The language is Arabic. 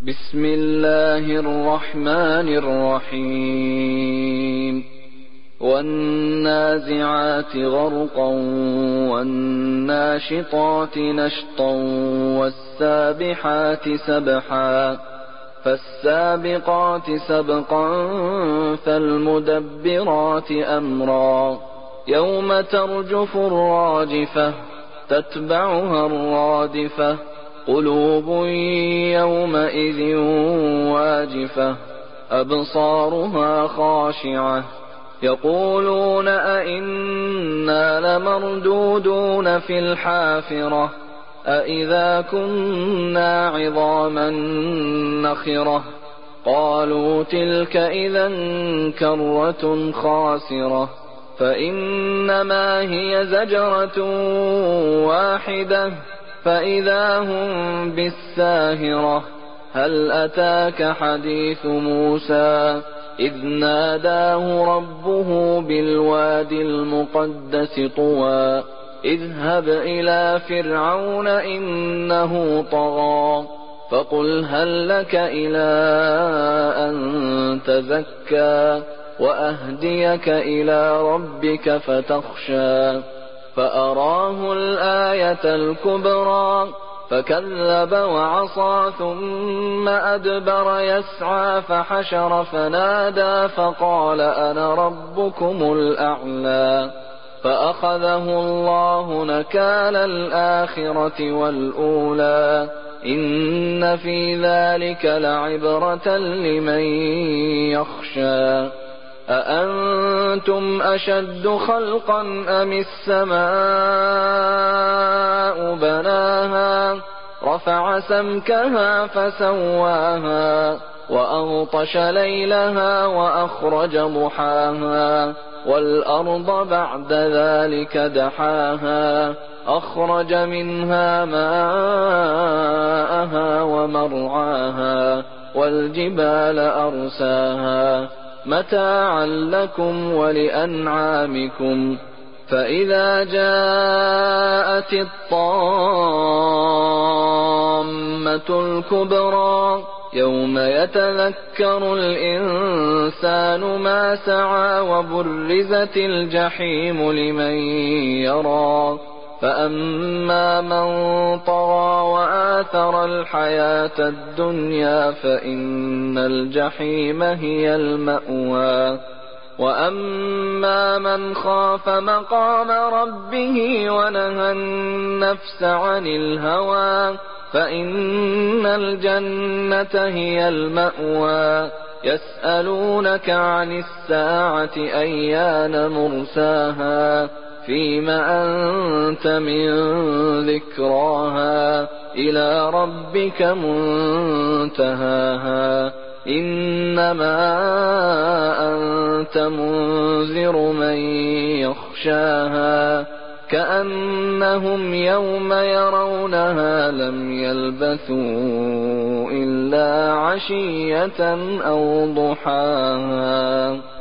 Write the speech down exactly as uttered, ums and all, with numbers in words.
بسم الله الرحمن الرحيم والنازعات غرقا والناشطات نشطا والسابحات سبحا فالسابقات سبقا فالمدبرات أمرا يوم ترجف الراجفة تتبعها الرادفة قلوب يومئذ واجفة أبصارها خاشعة يقولون أئنا لمردودون في الحافرة أئذا كنا عظاما نخرة قالوا تلك إذا كرة خاسرة فإنما هي زجرة واحدة فإذا هم بالساهرة هل أتاك حديث موسى إذ ناداه ربه بالوادي المقدس طوى اذهب إلى فرعون إنه طغى فقل هل لك إلى أن تزكى وأهديك إلى ربك فتخشى فأراه الآية الكبرى فكذب وعصى ثم أدبر يسعى فحشر فنادى فقال أنا ربكم الأعلى فأخذه الله نكال الآخرة والأولى إن في ذلك لعبرة لمن يخشى أأنتم أشد خلقا أم السماء بناها رفع سمكها فسواها وأغطش ليلها وأخرج ضحاها والأرض بعد ذلك دحاها أخرج منها ماءها ومرعاها والجبال أرساها متاعا لكم ولأنعامكم فإذا جاءت الطامة الكبرى يوم يتذكر الإنسان ما سعى وبرزت الجحيم لمن يرى فأما من طغى وآثر الحياة الدنيا فإن الجحيم هي المأوى وأما من خاف مقام ربه ونهى النفس عن الهوى فإن الجنة هي المأوى يسألونك عن الساعة أيان مرساها فيم أنت من ذكراها إلى ربك منتهاها إنما أنت منذر من يخشاها كأنهم يوم يرونها لم يلبثوا إلا عشية أو ضحاها.